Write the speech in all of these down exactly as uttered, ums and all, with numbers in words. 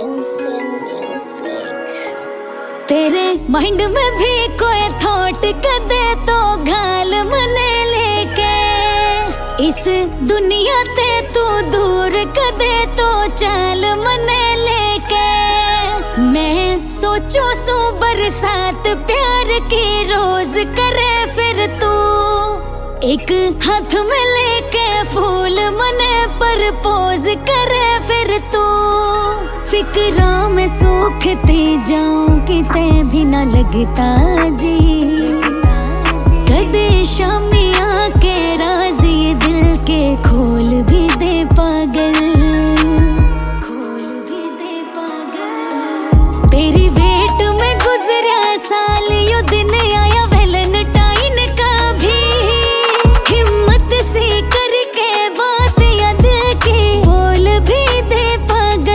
तेरे माइंड में भी कोई थॉट कदे तो घाल मने लेके इस दुनिया ते तू दूर कदे तो चाल मने लेके मैं सोचो सू बरसात प्यार की रोज करे फिर तू एक हाथ में लेके फूल मने प्रपोज करे फिर तू फिक्रों में सूखती जाऊं किते भी ना लगता जी कदे शामी आके राज ये दिल के खोल भी दे पागल खोल भी दे पागल तेरी वेट में गुजरा साल यो दिन आया वैलेंटाइन का भी हिम्मत से करके बात या दिल की बोल भी दे पागल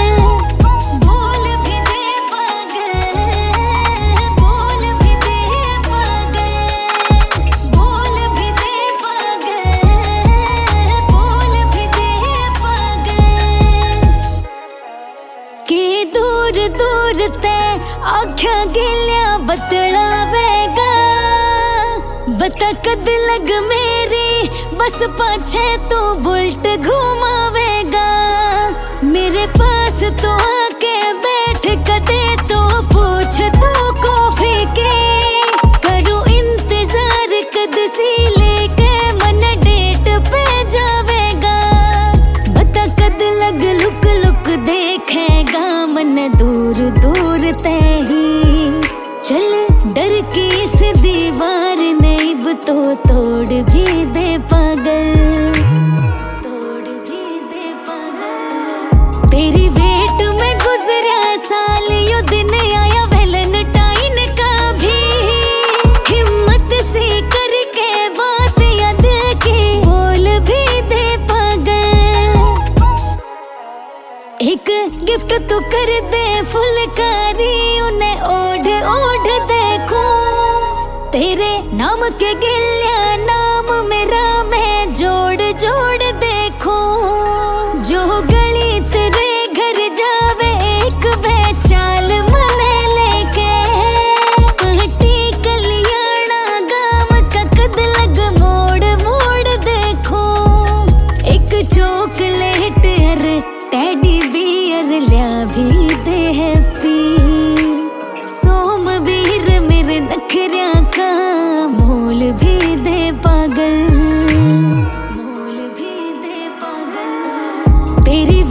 दूर ते आख्या गिलिया बतलावेगा बता कद लग मेरी बस पाछे तू बुलट घुमावेगा मेरे पास तो आके बैठ कदे तो पूछ तू कॉफी के करूं इंतजार कद सी लेके मन डेट पे जावेगा बता कद लग लुक लुक देखेगा मन दूर दूर ते ही चल डर की इस दीवार नैब तो तोड़ भी दे पागल तोड़ भी दे पागल तेरी वेट में गुजरा साल यो दिन आया वैलेंटाइन का भी हिम्मत से करके बात या दिल की बोल भी दे पागल एक गिफ्ट तू कर दे फुलकारी उन्हें ओढ़ ओढ़ देखो तेरे नाम के गिलिया नाम मेरा मैं जोड़ जोड़ देखो जो गली तेरे घर जावे एक बेचाल मने लेके काटी कलियाना गाम का कद लग मोड़ मोड़ देखो एक चॉकलेट हर टेडी बियर लिया भी दे हैप्पी सोमवीर मेरे नखरिया का मोल भी दे पागल मोल भी दे पागल तेरी